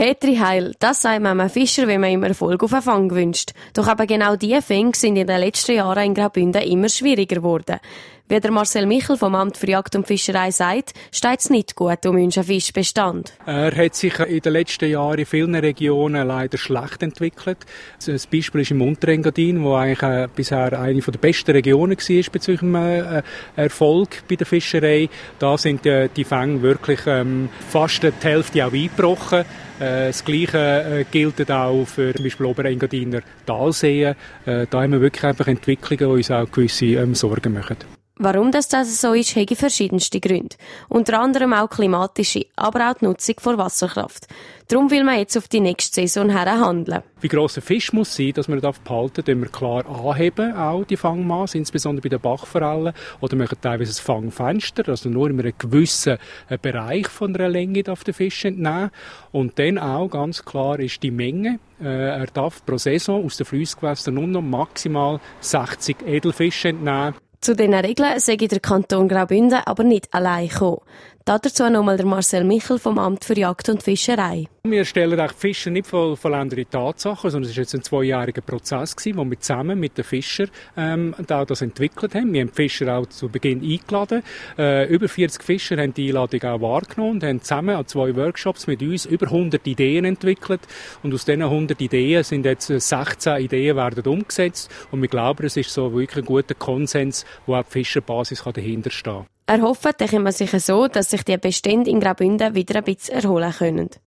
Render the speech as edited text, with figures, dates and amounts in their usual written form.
Petri Heil, das sagt man einem Fischer, wenn man ihm Erfolg auf einen Fang wünscht. Doch eben genau diese Fänge sind in den letzten Jahren in Graubünden immer schwieriger geworden. Wie der Marcel Michel vom Amt für Jagd und Fischerei sagt, steht es nicht gut um unseren Fischbestand. Er hat sich in den letzten Jahren in vielen Regionen leider schlecht entwickelt. Ein Beispiel ist im Unterengadin, wo eigentlich bisher eine der besten Regionen war bezüglich dem Erfolg bei der Fischerei. Da sind die Fänge wirklich fast die Hälfte auch eingebrochen. Das Gleiche gilt auch für zum Beispiel Oberengadiner Talseen. Da haben wir wirklich einfach Entwicklungen, die uns auch gewisse Sorgen machen. Warum das so ist, hat verschiedenste Gründe. Unter anderem auch klimatische, aber auch die Nutzung von Wasserkraft. Darum will man jetzt auf die nächste Saison her handeln. Wie gross ein Fisch muss sein, dass man behalten darf, wir klar anheben, auch die Fangmasse, insbesondere bei den Bachforellen. Oder machen teilweise ein Fangfenster, also nur in einem gewissen Bereich von einer Länge darf der Fisch entnehmen. Und dann auch ganz klar ist die Menge. Er darf pro Saison aus den Flussgewässern nur noch maximal 60 Edelfische entnehmen. Zu diesen Regeln sei der Kanton Graubünden aber nicht allein gekommen. Dazu nochmal der Marcel Michel vom Amt für Jagd und Fischerei. Wir stellen die Fischer nicht vor vollendete Tatsachen, sondern es war jetzt ein 2-jähriger Prozess, wo wir zusammen mit den Fischern das entwickelt haben. Wir haben die Fischer auch zu Beginn eingeladen. Über 40 Fischer haben die Einladung auch wahrgenommen und haben zusammen an 2 Workshops mit uns über 100 Ideen entwickelt. Und aus diesen 100 Ideen sind jetzt 16 Ideen werden umgesetzt. Und wir glauben, es ist so wirklich ein guter Konsens, wo auch die Fischerbasis dahinter stehen kann. Er hofft, dann kann man sich so, dass sich die Bestände in Graubünden wieder ein bisschen erholen können.